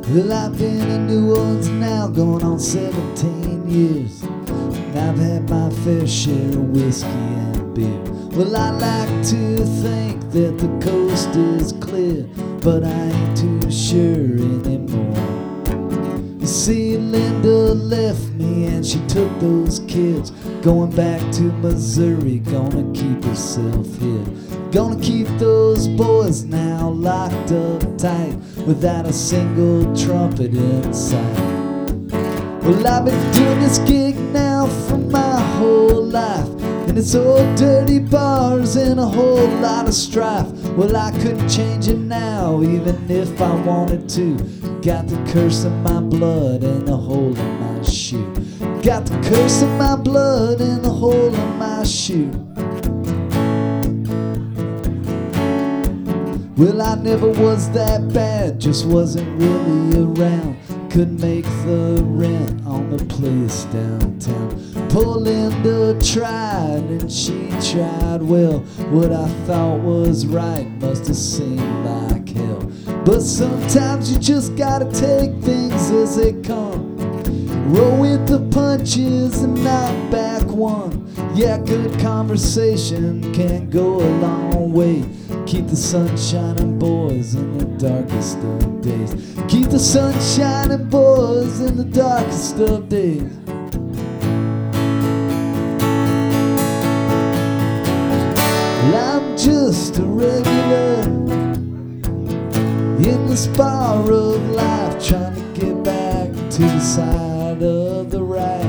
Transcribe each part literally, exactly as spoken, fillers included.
Well, I've been in New Orleans now going on seventeen years, and I've had my fair share of whiskey and beer. Well, I like to think that the coast is clear, but I ain't too sure anymore. You see, Linda left me and she took those kids, going back to Missouri, gonna keep herself here. Gonna keep those boys now locked up tight, without a single trumpet in sight. Well, I've been doing this gig now for my whole life, and it's old dirty bars and a whole lot of strife. Well, I couldn't change it now, even if I wanted to. Got the curse of my blood and the hole in my shoe. Got the curse of my blood and the hole in my shoe. Well, I never was that bad, just wasn't really around. Couldn't make the rent on the place downtown. Poor Linda tried and she tried well. What I thought was right must have seemed like hell. But sometimes you just gotta take things as they come. Roll with the punches and knock back one. Yeah, good conversation can go a long way. Keep the sun shining, boys, in the darkest of days. Keep the sun shining, boys, in the darkest of days. Well, I'm just a regular in this bar of life, trying to get back to the side of the right.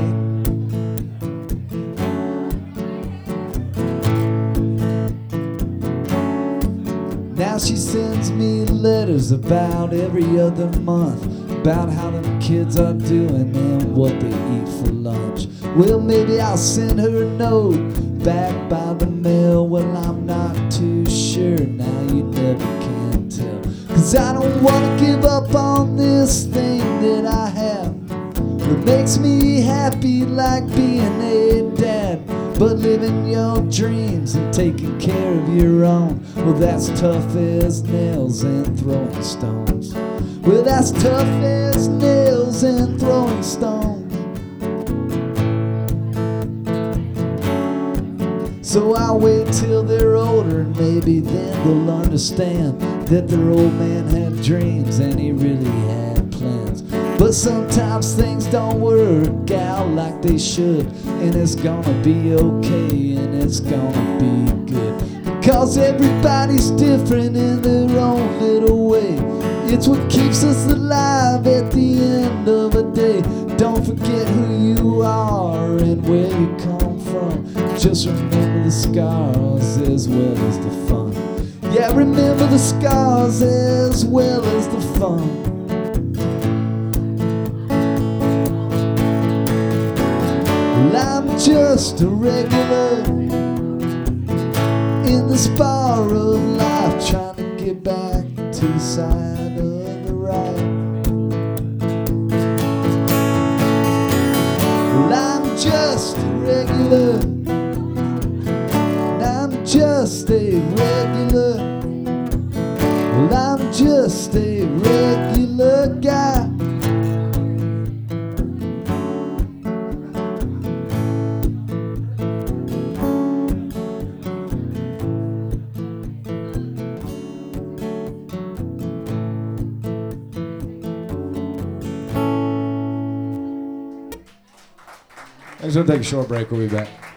Now she sends me letters about every other month, about how them kids are doing and what they eat for lunch. Well, maybe I'll send her a note back by the mail. Well, I'm not too sure now, you never can tell. Cause I don't wanna give up on this thing that I have. It makes me happy like being a dad. But living your dreams and taking care of your own, well, that's tough as nails and throwing stones. Well, that's tough as nails and throwing stones. So I'll wait till they're older, and maybe then they'll understand that their old man had dreams and he really had plans. But sometimes things don't work out like they should, and it's gonna be okay and it's gonna be good. Because everybody's different in their own little way. It's what keeps us alive at the end of a day. Don't forget who you are and where you come from. Just remember the scars as well as the fun. Yeah, remember the scars as well as the fun. Well, I'm just a regular in this bar of life, trying to get back to the side of the right. Well, I'm just a regular, and I'm just a regular. Well, I'm just a regular guy. I'm just going to take a short break. We'll be back.